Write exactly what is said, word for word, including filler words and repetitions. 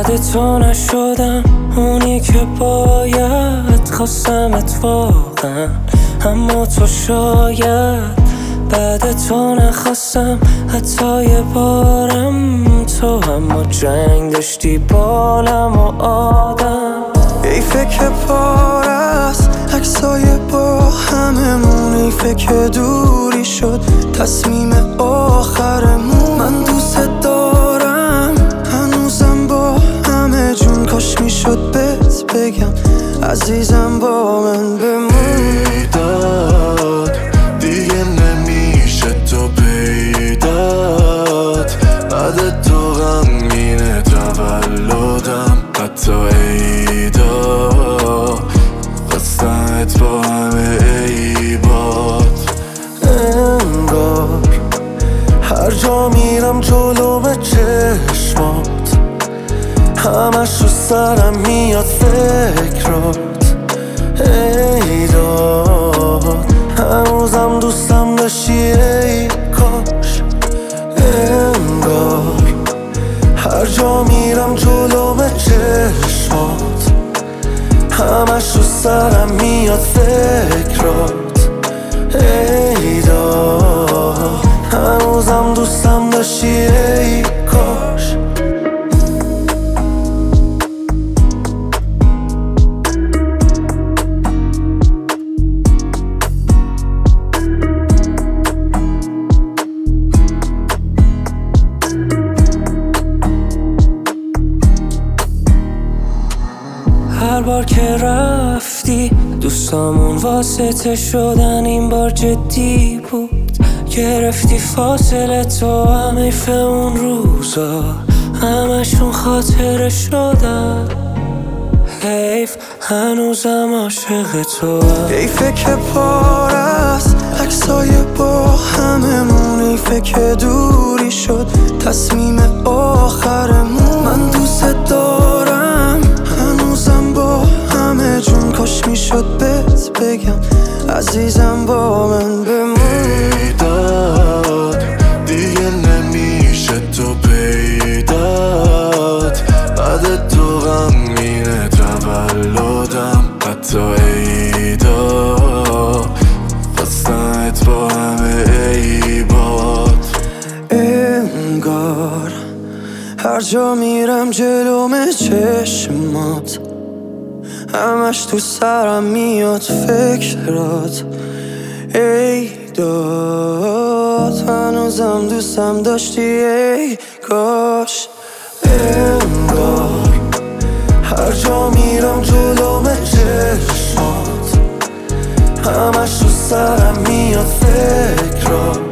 بعد تو نشدم اونی که باید، خواستمت واقعا اما تو شاید بعد تو نخواستم حتی یه بارم تو، اما جنگ داشتی بالم و آدم. حیفه که پار است عکسای با هممون، حیفه که دوری شد تصمیم آخرمون. من دوست دارم هنوزم با همه جون، کاش میشد بهت بگم عزیزم با من بمون. بیداد دیگه نمیشه تو پیدات، بعد تو غمگینه تولدم حتی عیدا، خواستمت با همه عیبات. انگار هر جا میرم جلوم چشمات، همش رو سرم میاد فکرات. ای داد هنوزم دوستم داشتی ای کاش. انگار هر جا میرم جلوم چشمات، همش رو سرم میاد فکرات. ای داد هنوزم دوستم داشتی ای کاش. هر بار که رفتی دوستامون واسطه شدن، این بار جدی بود. گرفتی فاصله تو، هم حیف اون روزا همشون خاطره شدن. حیف هنوزم عاشق تو. حیفه که پار است عکسای با هممون، حیفه که دوری شد تصمیم آخرمون. من دوست دارم هنوزم با همه جون، کاش میشد بهت بگم عزیزم با من بمون. بیداد دیگه نمیشه تو پیدات، بعد تو غمگینه تولدم حتی عیدا، خواستمت با همه عیبات. انگار هر جا میرم جلوم چشمات، همش تو سرم میاد فکرات. ای داد هنوزم دوستم داشتی ای کاش. انگار هر جا میرم جلوم چشمات، همش تو سرم میاد فکرات.